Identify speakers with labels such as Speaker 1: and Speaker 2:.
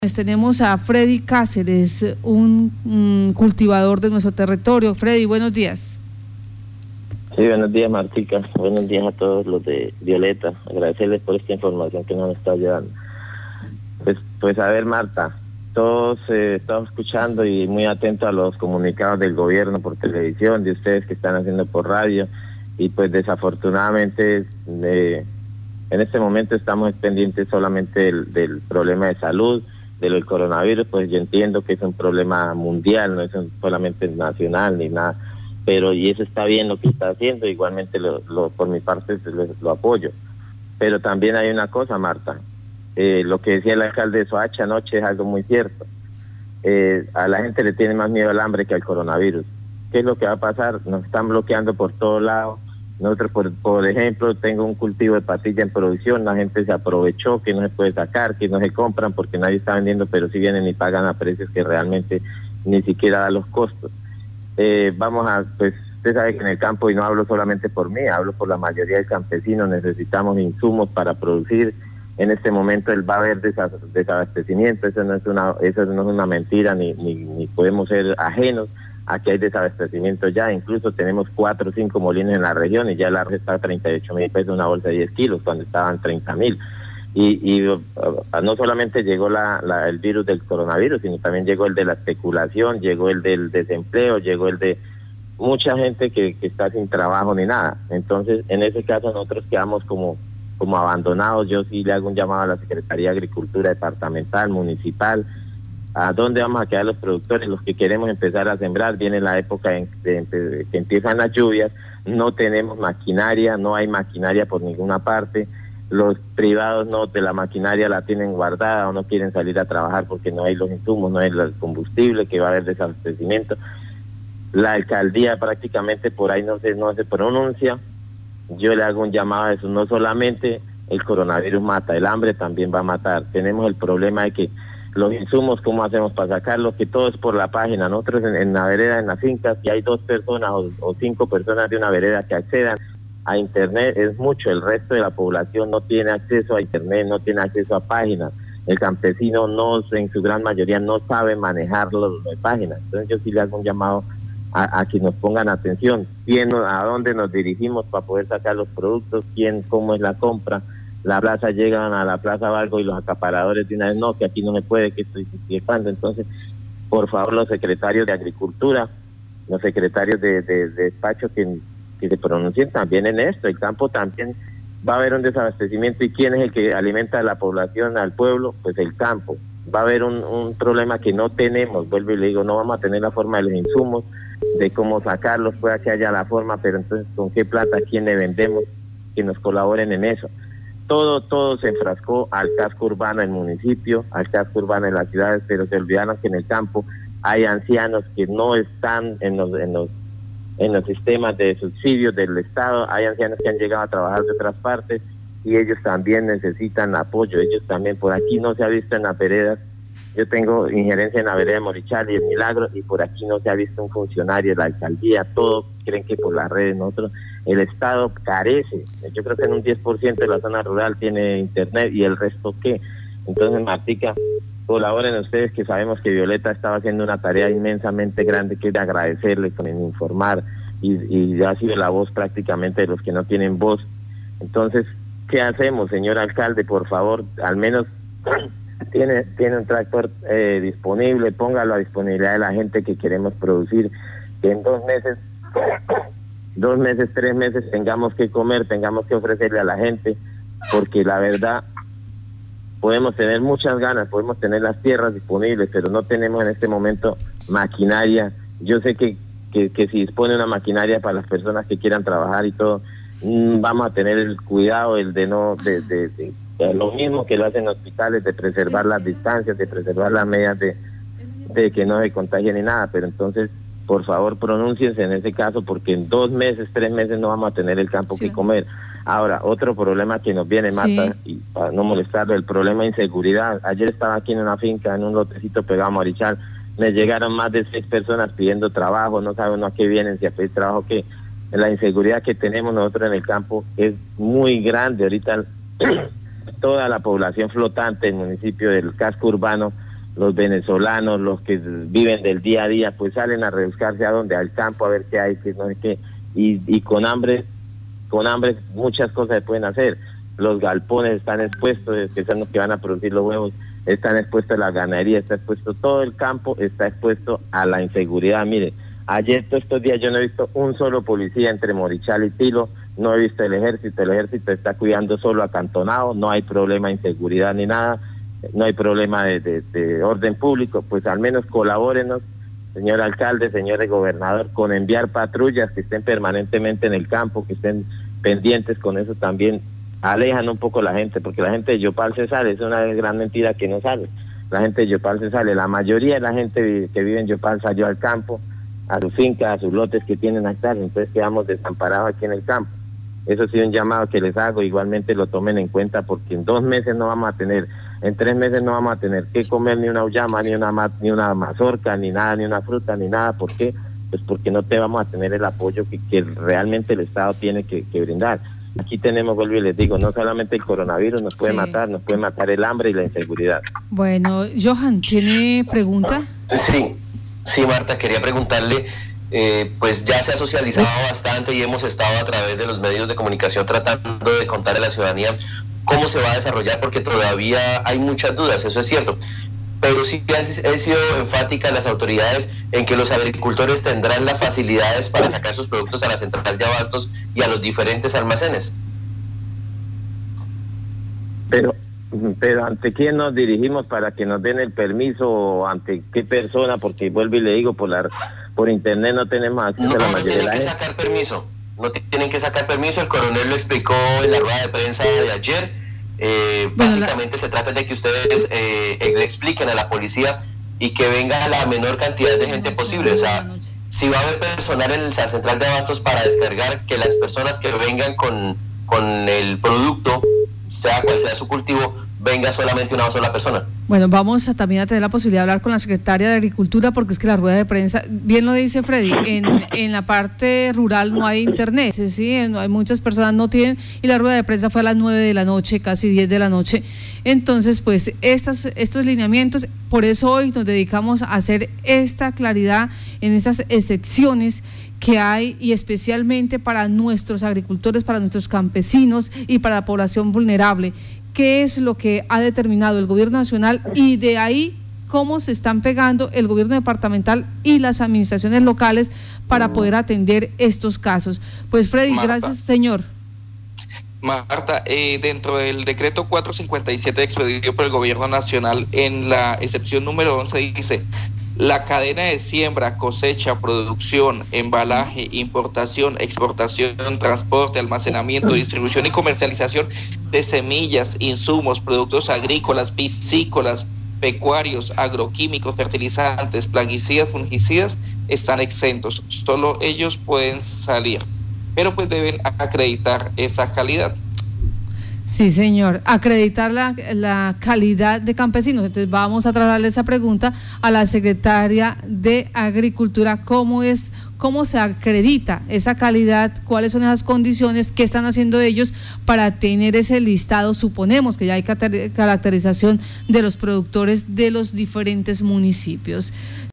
Speaker 1: Tenemos a Freddy Cáceres, un cultivador de nuestro territorio. Freddy, buenos días.
Speaker 2: Sí, buenos días, Martica. Buenos días a todos los de Violeta. Agradecerles por esta información que nos está llevando. Pues a ver, Marta, todos estamos escuchando y muy atentos a los comunicados del gobierno por televisión, de ustedes que están haciendo por radio, y pues desafortunadamente en este momento estamos pendientes solamente del problema de salud, del coronavirus. Pues yo entiendo que es un problema mundial, no es solamente nacional ni nada, pero y eso está bien lo que está haciendo, igualmente por mi parte lo apoyo. Pero también hay una cosa, Marta, lo que decía el alcalde de Soacha anoche es algo muy cierto. A la gente le tiene más miedo al hambre que al coronavirus. ¿Qué es lo que va a pasar? Nos están bloqueando por todos lados. Nosotros, por ejemplo, tengo un cultivo de patilla en producción, la gente se aprovechó que no se puede sacar, que no se compran porque nadie está vendiendo, pero sí vienen y pagan a precios que realmente ni siquiera da los costos. Pues usted sabe que en el campo, y no hablo solamente por mí, hablo por la mayoría de campesinos, necesitamos insumos para producir. En este momento va a haber desabastecimiento, eso no es una mentira, ni podemos ser ajenos. Aquí hay desabastecimiento ya, incluso tenemos 4 o 5 molinos en la región y ya el arroz está a 38.000 pesos una bolsa de 10 kilos cuando estaban 30.000. Y no solamente llegó el virus del coronavirus, sino también llegó el de la especulación, llegó el del desempleo, llegó el de mucha gente que está sin trabajo ni nada. Entonces, en ese caso nosotros quedamos como abandonados. Yo sí le hago un llamado a la Secretaría de Agricultura departamental, municipal. ¿A dónde vamos a quedar los productores, los que queremos empezar a sembrar? Viene la época que empiezan las lluvias, no tenemos maquinaria, no hay maquinaria por ninguna parte. Los privados de la maquinaria la tienen guardada o no quieren salir a trabajar porque no hay los insumos, no hay el combustible, que va a haber desabastecimiento. La alcaldía prácticamente por ahí no se pronuncia. Yo le hago un llamado a eso. No solamente el coronavirus mata, el hambre también va a matar. Tenemos el problema de que los insumos, ¿cómo hacemos para sacarlos? Que todo es por la página. Nosotros en la vereda, en las fincas, si hay 2 personas o 5 personas de una vereda que accedan a internet, es mucho. El resto de la población no tiene acceso a internet, no tiene acceso a páginas. El campesino en su gran mayoría no sabe manejar las páginas. Entonces yo sí le hago un llamado a que nos pongan atención. ¿A dónde nos dirigimos para poder sacar los productos? ¿Cómo es la compra? La plaza, llegan a la Plaza Valgo y los acaparadores de una vez, no, que aquí no se puede, que estoy cuando. Entonces, por favor, los secretarios de Agricultura, los secretarios de despacho que se pronuncien también en esto. El campo también va a haber un desabastecimiento. ¿Y quién es el que alimenta a la población, al pueblo? Pues el campo. Va a haber un problema que no tenemos, vuelvo y le digo, no vamos a tener la forma de los insumos, de cómo sacarlos, pueda que haya la forma, pero entonces, ¿con qué plata, a quién le vendemos? Que nos colaboren en eso. Todo se enfrascó al casco urbano del municipio, al casco urbano de las ciudades, pero se olvidaron que en el campo hay ancianos que no están en los sistemas de subsidios del Estado, hay ancianos que han llegado a trabajar de otras partes y ellos también necesitan apoyo. Ellos también, por aquí no se ha visto en las veredas. Yo tengo injerencia en la vereda de Morichal y el Milagro, y por aquí no se ha visto un funcionario de la alcaldía. Todos creen que por las redes. Nosotros, el Estado carece. Yo creo que en un 10% de la zona rural tiene internet, y el resto ¿qué? Entonces, Martica, colaboren ustedes, que sabemos que Violeta estaba haciendo una tarea inmensamente grande, que es de agradecerle con informar, y ha sido la voz prácticamente de los que no tienen voz. Entonces, ¿qué hacemos, señor alcalde? Por favor, al menos tiene un tractor disponible, póngalo a disponibilidad de la gente que queremos producir, que en 2 meses, 3 meses tengamos que comer, tengamos que ofrecerle a la gente, porque la verdad podemos tener muchas ganas, podemos tener las tierras disponibles, pero no tenemos en este momento maquinaria. Yo sé que si dispone una maquinaria para las personas que quieran trabajar y todo, vamos a tener el cuidado, el de lo mismo que lo hacen hospitales, de preservar las distancias, de preservar las medidas de que no se contagien ni nada. Pero entonces, por favor, pronúnciense en ese caso, porque en 2 meses, 3 meses no vamos a tener el campo que comer. Ahora, otro problema que nos viene, Marta, y para no molestarlo, el problema de inseguridad. Ayer estaba aquí en una finca, en un lotecito pegado a Morichal, me llegaron más de 6 personas pidiendo trabajo, no saben uno a qué vienen, si a pedir trabajo, qué. La inseguridad que tenemos nosotros en el campo es muy grande. Ahorita toda la población flotante del municipio, del casco urbano, los venezolanos, los que viven del día a día, pues salen a rebuscarse a donde, al campo, a ver qué hay, qué no hay qué, y con hambre muchas cosas se pueden hacer. Los galpones están expuestos, que son los que van a producir los huevos, están expuestos a la ganadería, está expuesto todo el campo, está expuesto a la inseguridad. Mire, ayer todos estos días yo no he visto un solo policía entre Morichal y Tilo, no he visto el ejército está cuidando solo acantonado, no hay problema de inseguridad ni nada, no hay problema de orden público. Pues al menos colabórenos, señor alcalde, señor gobernador, con enviar patrullas que estén permanentemente en el campo, que estén pendientes. Con eso también alejan un poco la gente, porque la gente de Yopal se sale, es una gran mentira que no sale. La gente de Yopal se sale, la mayoría de la gente que vive en Yopal salió al campo, a sus fincas, a sus lotes que tienen hectáreas, entonces quedamos desamparados aquí en el campo. Eso sí, un llamado que les hago, igualmente lo tomen en cuenta, porque en 2 meses no vamos a tener, en 3 meses no vamos a tener que comer ni una uyama, ni una mazorca, ni nada, ni una fruta, ni nada. ¿Por qué? Pues porque no te vamos a tener el apoyo que realmente el Estado tiene que brindar. Aquí tenemos, vuelvo y les digo, no solamente el coronavirus nos puede matar, nos puede matar el hambre y la inseguridad.
Speaker 1: Bueno, Johan, ¿tiene pregunta?
Speaker 3: Sí, Marta, quería preguntarle, pues ya se ha socializado bastante y hemos estado a través de los medios de comunicación tratando de contarle a la ciudadanía cómo se va a desarrollar, porque todavía hay muchas dudas, eso es cierto, pero sí han sido enfáticas las autoridades en que los agricultores tendrán las facilidades para sacar sus productos a la central de abastos y a los diferentes almacenes.
Speaker 2: Pero ¿ante quién nos dirigimos para que nos den el permiso, o ante qué persona? Porque vuelvo y le digo, por internet no tenemos acceso a la mayoría de la gente.
Speaker 3: No tienen que sacar permiso, el coronel lo explicó en la rueda de prensa de ayer. Básicamente se trata de que ustedes le expliquen a la policía y que venga la menor cantidad de gente posible. O sea, si va a haber personal en la central de abastos para descargar, que las personas que vengan con el producto, sea cual sea su cultivo, venga solamente una sola persona.
Speaker 1: Bueno, vamos también a tener la posibilidad de hablar con la secretaria de Agricultura, porque es que la rueda de prensa, bien lo dice Freddy, en la parte rural no hay internet, ¿sí? Hay muchas personas no tienen, y la rueda de prensa fue a las 9 de la noche, casi 10 de la noche. Entonces, pues estos lineamientos, por eso hoy nos dedicamos a hacer esta claridad en estas excepciones que hay, y especialmente para nuestros agricultores, para nuestros campesinos y para la población vulnerable. ¿Qué es lo que ha determinado el gobierno nacional, y de ahí cómo se están pegando el gobierno departamental y las administraciones locales para poder atender estos casos? Pues Freddy,
Speaker 4: Marta,
Speaker 1: gracias, señor.
Speaker 4: Marta, dentro del decreto 457 expedido por el gobierno nacional, en la excepción número 11 dice: la cadena de siembra, cosecha, producción, embalaje, importación, exportación, transporte, almacenamiento, distribución y comercialización de semillas, insumos, productos agrícolas, piscícolas, pecuarios, agroquímicos, fertilizantes, plaguicidas, fungicidas están exentos. Solo ellos pueden salir, pero pues deben acreditar esa calidad.
Speaker 1: Sí, señor, acreditar la calidad de campesinos. Entonces vamos a trasladarle esa pregunta a la secretaria de Agricultura: ¿cómo se acredita esa calidad? ¿Cuáles son esas condiciones? ¿Qué están haciendo ellos para tener ese listado? Suponemos que ya hay caracterización de los productores de los diferentes municipios.